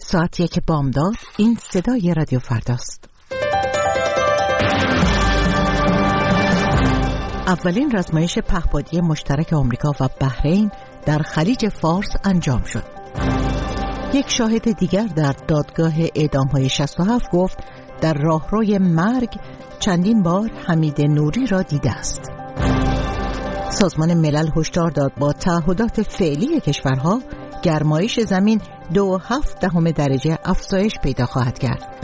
ساعت 1 بامداد. این صدای رادیو فرداست. اولین رزمایش پهپادی مشترک آمریکا و بحرین در خلیج فارس انجام شد. یک شاهد دیگر در دادگاه اعدام‌های 67 گفت در راهروی مرگ چندین بار حمید نوری را دیده است. سازمان ملل هشدار داد با تعهدات فعلی کشورها گرمایش زمین 2.7 درجه افزایش پیدا خواهد کرد.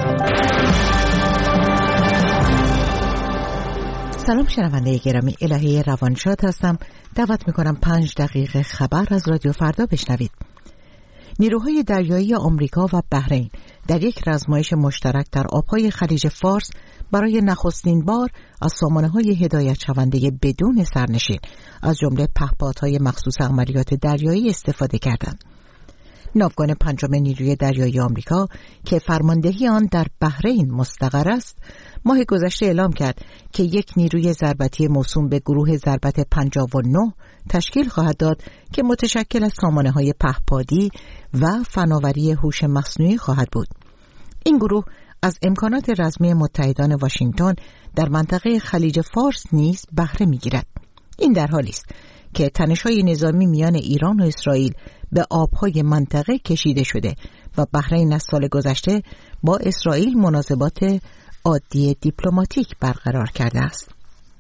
سلام شنونده گرامی، الهه روانشاد هستم. دعوت میکنم 5 دقیقه خبر از رادیو فردا بشنوید. نیروهای دریایی آمریکا و بحرین در یک رزمایش مشترک در آبهای خلیج فارس برای نخستین بار از سامانه‌های هدایت شونده بدون سرنشین از جمله پهپادهای مخصوص عملیات دریایی استفاده کردند. ناوگان 5 نیروی دریایی آمریکا که فرماندهی آن در بحرین مستقر است، ماه گذشته اعلام کرد که یک نیروی ضربتی موسوم به گروه ضربت 59 تشکیل خواهد داد که متشکل از سامانه‌های پهپادی و فناوری هوش مصنوعی خواهد بود. این گروه از امکانات رزمی متحدان واشنگتن در منطقه خلیج فارس نیز بهره می‌گیرد. این در حالی است که تنش‌های نظامی میان ایران و اسرائیل به آب‌های منطقه کشیده شده و بحرین از سال گذشته با اسرائیل مناسبات عادی دیپلماتیک برقرار کرده است.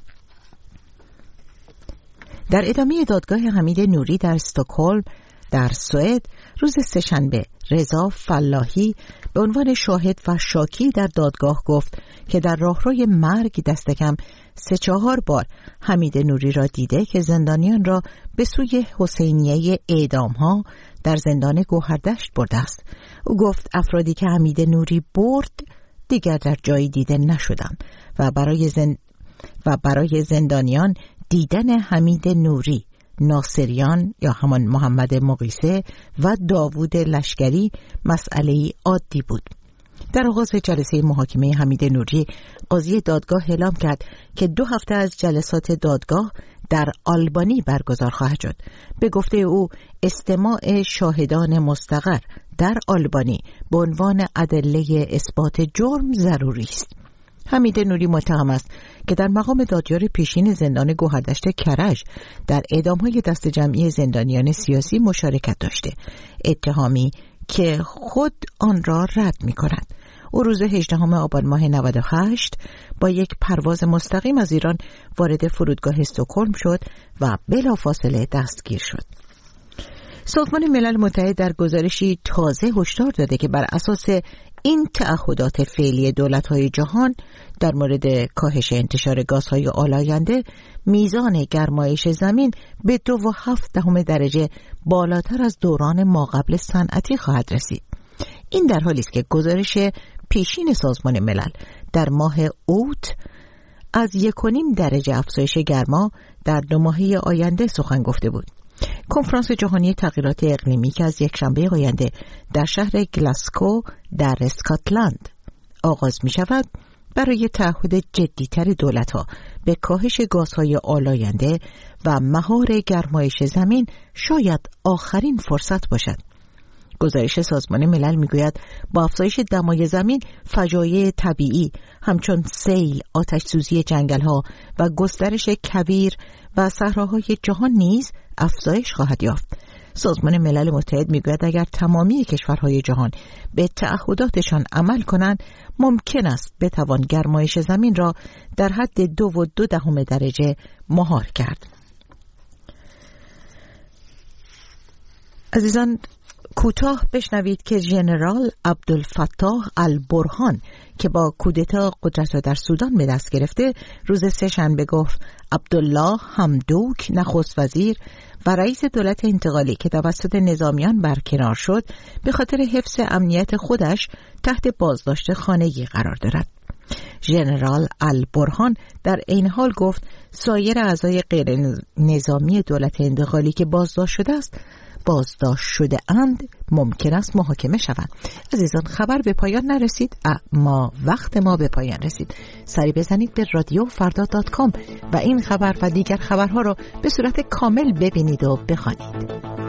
در ادامه دادگاه حمید نوری در استکهلم در سوئد روز سه‌شنبه، رضا فلاحی به عنوان شاهد و شاکی در دادگاه گفت که در راهروی مرگ دست کم 3-4 بار حمید نوری را دیده که زندانیان را به سوی حسینیه اعدام‌ها در زندان گوهردشت برده است. او گفت افرادی که حمید نوری برد دیگر در جایی دیده نشدند و برای زندانیان دیدن حمید نوری، ناصریان یا همان محمد مقیسه و داوود لشکری مسئله عادی بود. در آغاز جلسه محاکمه حمید نوری، قاضی دادگاه اعلام کرد که 2 هفته از جلسات دادگاه در آلبانی برگزار خواهد شد. به گفته او استماع شاهدان مستقر در آلبانی به عنوان ادله اثبات جرم ضروری است. حمید نوری متهم است که در مقام دادیار پیشین زندان گوهردشت کرج در اعدام‌های دست جمعی زندانیان سیاسی مشارکت داشته، اتهامی که خود آن را رد می‌کند. او روز 18 آبان ماه 98 با یک پرواز مستقیم از ایران وارد فرودگاه استکهلم شد و بلافاصله دستگیر شد. سازمان ملل متحد در گزارشی تازه هشدار داده که بر اساس این تعهدات فعلی دولت‌های جهان در مورد کاهش انتشار گازهای آلاینده، میزان گرمایش زمین به 2.7 درجه بالاتر از دوران ماقبل صنعتی خواهد رسید. این در حالی است که گزارش پیشین سازمان ملل در ماه اوت از 1.5 درجه افزایش گرما در 2 ماهه آینده سخن گفته بود. کنفرانس جهانی تغییرات اقلیمی که از یکشنبه آینده در شهر گلاسکو در اسکاتلند آغاز می شود، برای تعهد جدی‌تر دولت‌ها به کاهش گازهای آلاینده و مهار گرمایش زمین شاید آخرین فرصت باشد. گزارش سازمان ملل میگوید با افزایش دمای زمین، فجایع طبیعی همچون سیل، آتش‌سوزی جنگل‌ها و گسترش کویر و صحراهای جهان نیز افزایش خواهد یافت. سازمان ملل متحد میگوید اگر تمامی کشورهای جهان به تعهداتشان عمل کنند، ممکن است بتوان گرمایش زمین را در حد 2.2 درجه مهار کرد. عزیزان، کوتاه بشنوید که ژنرال عبدالفتاح البرهان که با کودتا قدرت را در سودان به دست گرفته، روز سه‌شنبه گفت عبدالله حمدوک نخست وزیر و رئیس دولت انتقالی که توسط نظامیان برکنار شد، به خاطر حفظ امنیت خودش تحت بازداشت خانگی قرار دارد. ژنرال البرهان در این حال گفت سایر اعضای غیر نظامی دولت انتقالی که بازداشت شده اند ممکن است محاکمه شوند. عزیزان، خبر به پایان نرسید، اما وقت ما به پایان رسید. سری بزنید به radiofarda.com و این خبر و دیگر خبرها را به صورت کامل ببینید و بخوانید.